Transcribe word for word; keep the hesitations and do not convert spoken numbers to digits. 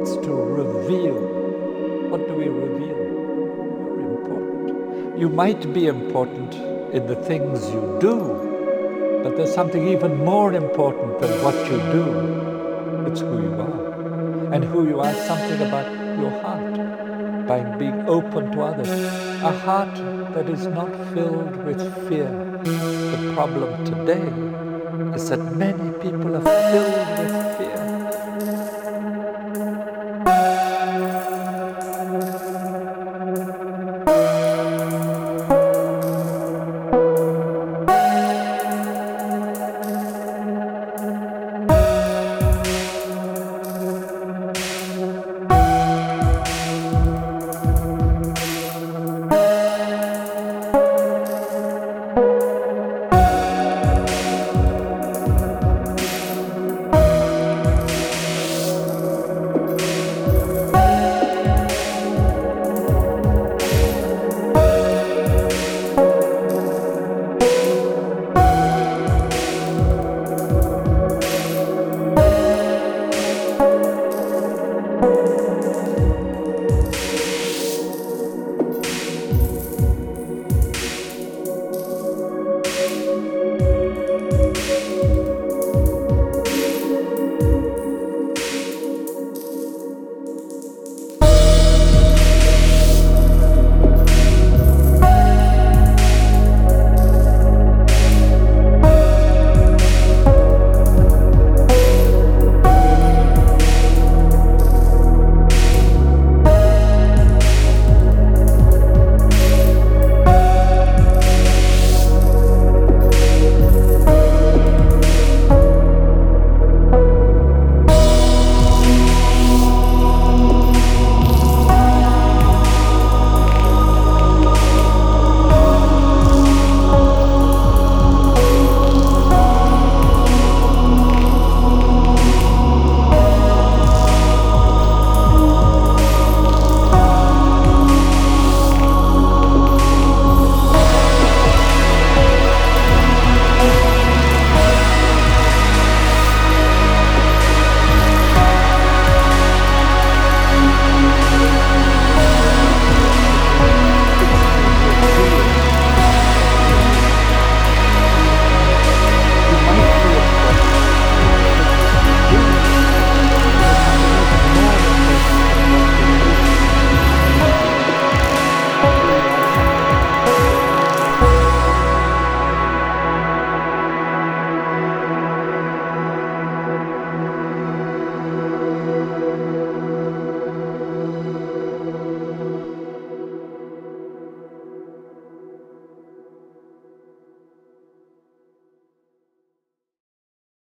it's to reveal. What do we reveal? You're important. You might be important in the things you do, but there's something even more important than what you do. It's who you are. And who you are is something about your heart, by being open to others. A heart that is not filled with fear. The problem today is that many people are filled with fear.